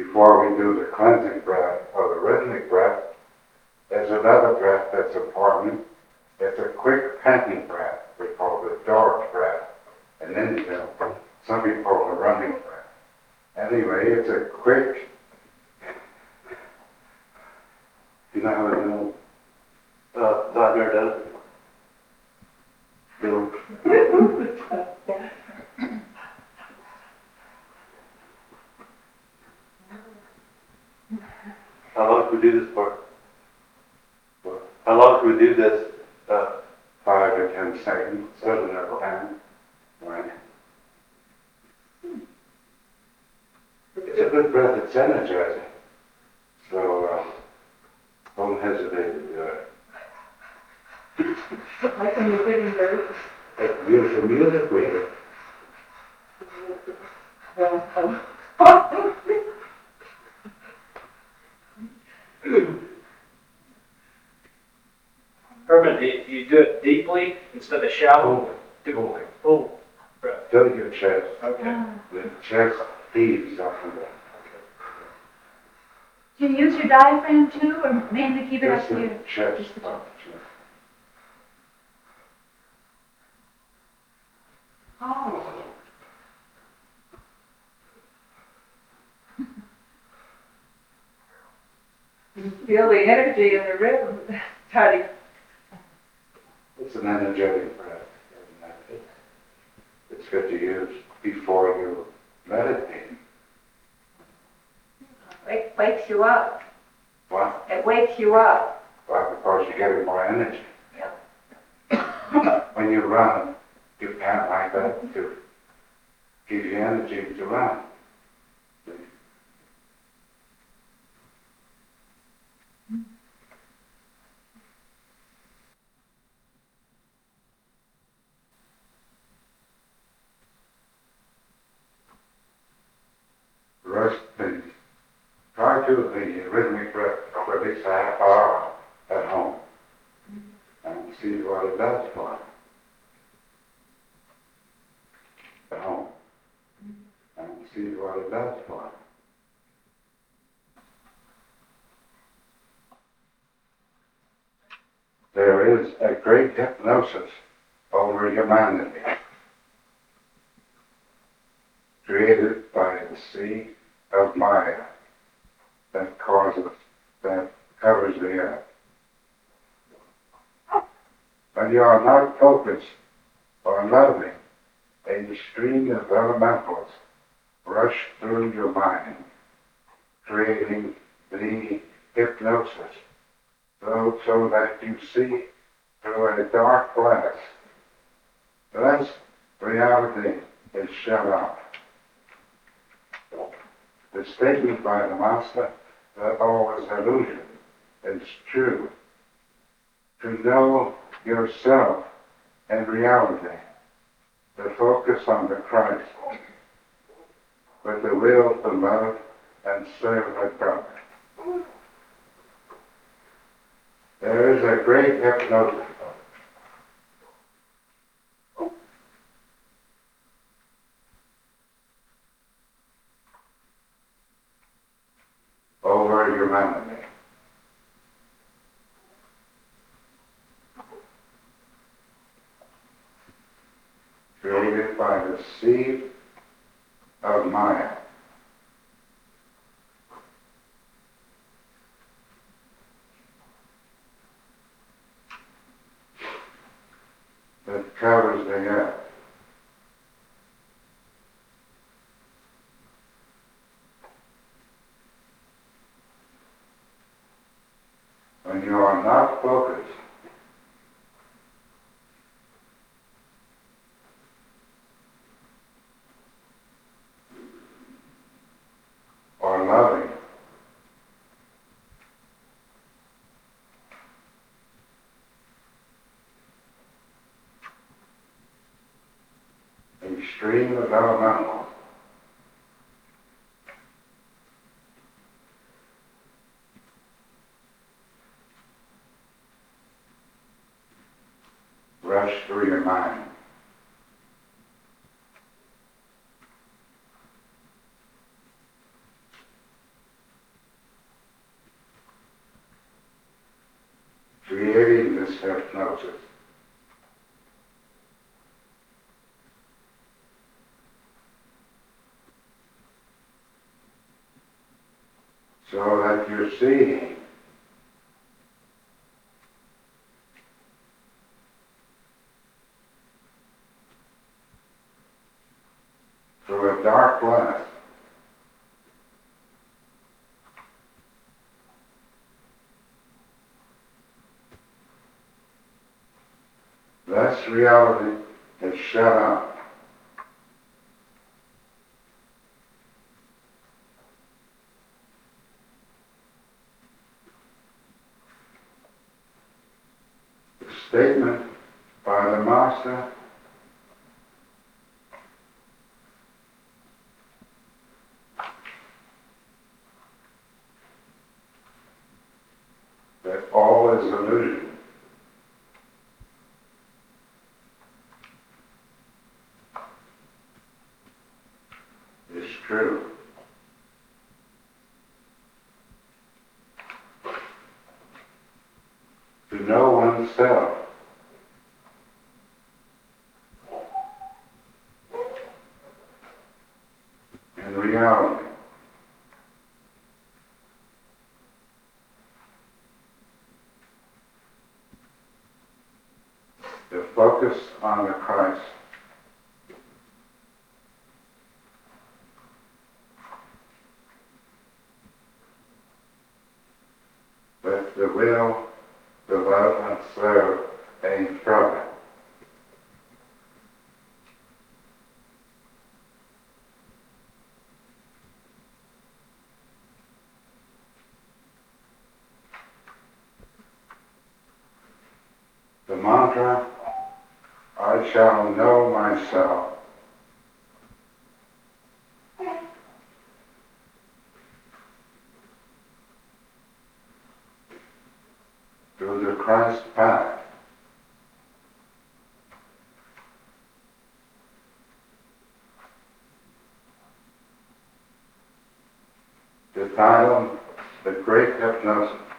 before we do the cleansing breath or the rhythmic breath, there's another breath that's important. It's a quick panting breath. We call it the dog breath. And then, some people call it a running breath. Anyway, it's a quick, you know how to do it? Wagner does it. Bill. How long should we do this for? How long should we do this? 5 to 10 seconds, doesn't have time. Right. It's a good breath, it's energizing. So, don't hesitate to do it. Like when you're getting nervous. That's beautiful music we hear. Herman, you do it deeply instead of shallow? Fully. Full breath. Fill your chest. Okay. The chest heaves up and down. Do you use your diaphragm too, or mainly keep it up Just to the your chest. just the chest? Oh. You feel the energy in the rhythm, Toddy. It's an energetic breath. It's good to use before you meditate. It wakes you up. What? It wakes you up. Well, because you're getting more energy. Yeah. When you run, you pant like that to give you energy to run. Rest and try to the rhythmic breath for at least a half hour at home and see what it does for you. At home and see what it does for you. There is a great hypnosis over humanity created by the sea of Maya that covers the earth. When you are not focused or loving, a stream of elementals rush through your mind, creating the hypnosis, so that you see through a dark glass. Thus, reality is shut off. The statement by the Master that all is illusion is true. To know yourself in reality, to focus on the Christ, with the will to love and serve the God. There is a great hypnosis over humanity. Created by the seed of Maya. That covers the earth. When you are not focused, or loving, a stream of elementals rush through your mind. hypnosis. So that you're seeing through a dark lens. Thus reality is shut out. The statement by the Master that all is illusion is true. To know oneself in reality to focus on the Christ with the will to love and serve ain't trouble. The mantra, I shall know myself, through the Christ path. The title, The Great Hypnosis.